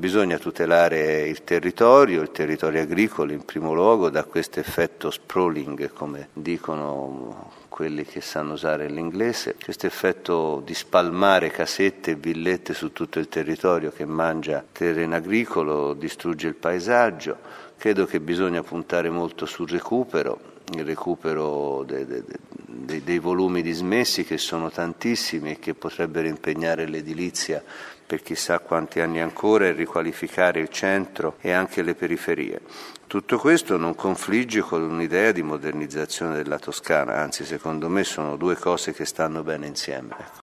bisogna tutelare il territorio agricolo in primo luogo da questo effetto sprawling, come dicono quelli che sanno usare l'inglese, questo effetto di spalmare casette e villette su tutto il territorio che mangia terreno agricolo, distrugge il paesaggio. Credo che bisogna puntare molto sul recupero, il recupero dei volumi dismessi, che sono tantissimi e che potrebbero impegnare l'edilizia per chissà quanti anni ancora, e riqualificare il centro e anche le periferie. Tutto questo non confligge con un'idea di modernizzazione della Toscana, anzi secondo me sono due cose che stanno bene insieme.